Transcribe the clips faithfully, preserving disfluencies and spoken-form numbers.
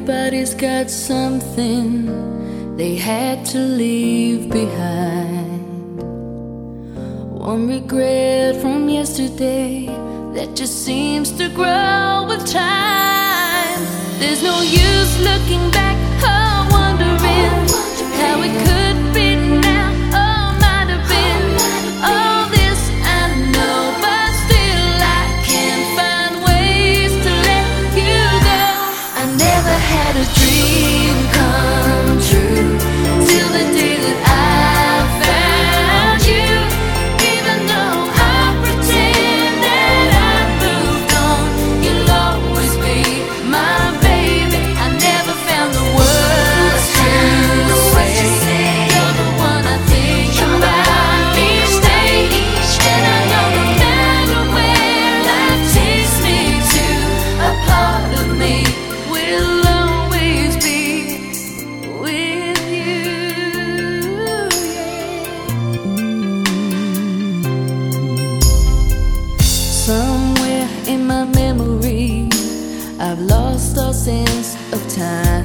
Everybody's got something they had to leave behind. One regret from yesterday that just seems to grow with time. There's no use looking back or wondering how it could be now or might have been. All this I know, but still I can't find ways to let you go. I never had a dream come true till the day that I found you. Even though I pretend that I moved on, you'll always be my baby. I never found the words to say. You're the one I think about each day, and I know no matter where life takes me to, a part of me will always be with you. Somewhere in my memory, I've lost all sense of time,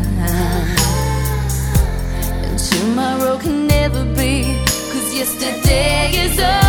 and tomorrow can never be, 'cause yesterday is all